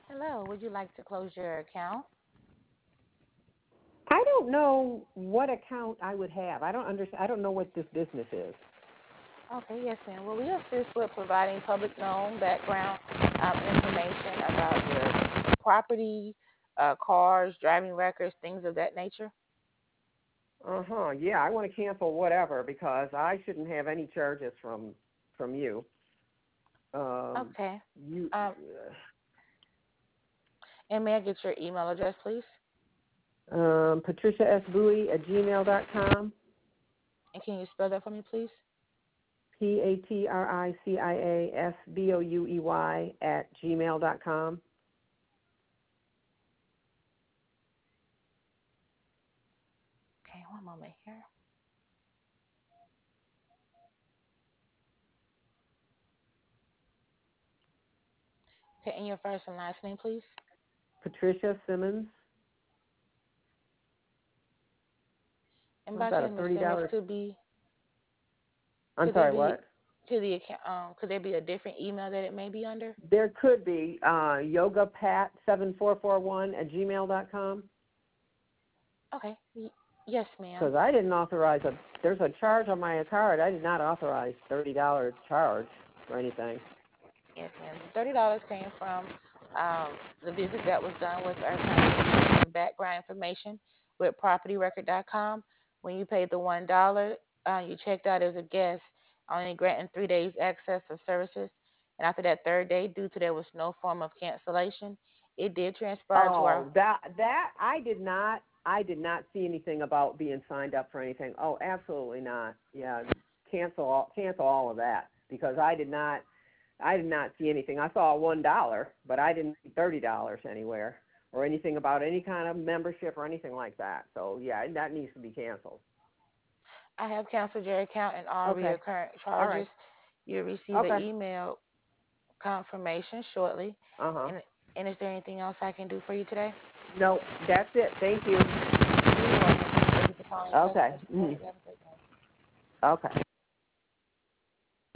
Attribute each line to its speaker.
Speaker 1: Hello, would you like to close your account?
Speaker 2: I don't know what account I would have. I don't understand. I don't know what this business is.
Speaker 1: Okay, yes, ma'am. Well, we assist with providing public known background information about your property, cars, driving records, things of that nature.
Speaker 2: Uh-huh. Yeah, I want to cancel whatever because I shouldn't have any charges from you. Um,
Speaker 1: Okay.
Speaker 2: you
Speaker 1: Um, and may I get your email address, please?
Speaker 2: Patricia S. Bowie at gmail.com.
Speaker 1: And can you spell that for me, please?
Speaker 2: PATRICIASBOUEY at gmail.com.
Speaker 1: Okay, one moment here. Okay, and your first and last name, please?
Speaker 2: Patricia Simmons.
Speaker 1: And
Speaker 2: What's
Speaker 1: by
Speaker 2: that, a
Speaker 1: chance, Ms. Simmons,
Speaker 2: $30? I'm
Speaker 1: could there
Speaker 2: sorry,
Speaker 1: be
Speaker 2: what?
Speaker 1: to the account? Could there be a different email that it may be under?
Speaker 2: There could be yogapat7441 at gmail.com.
Speaker 1: Okay. Yes, ma'am.
Speaker 2: Because I didn't authorize there's a charge on my card. I did not authorize $30 charge or anything.
Speaker 1: Yes, ma'am. The $30 came from the visit that was done with our kind of background information with propertyrecord.com. When you paid the $1, you checked out as a guest, only granting 3 days access of services. And after that third day, due to there was no form of cancellation, it did transpire to our.
Speaker 2: Oh, that I did not see anything about being signed up for anything. Oh, absolutely not. Yeah, cancel all of that because I did not see anything. I saw $1, but I didn't see $30 anywhere or anything about any kind of membership or anything like that. So yeah, that needs to be canceled.
Speaker 1: I have canceled your account and all
Speaker 2: Okay.
Speaker 1: recurrent
Speaker 2: All right.
Speaker 1: charges. You'll receive an
Speaker 2: Okay.
Speaker 1: email confirmation shortly.
Speaker 2: Uh huh.
Speaker 1: And is there anything else I can do for you today?
Speaker 2: No, that's it. Thank you.
Speaker 1: You're welcome. Thank you for calling your
Speaker 2: Okay.
Speaker 1: customer support. You have a great day.
Speaker 2: Okay.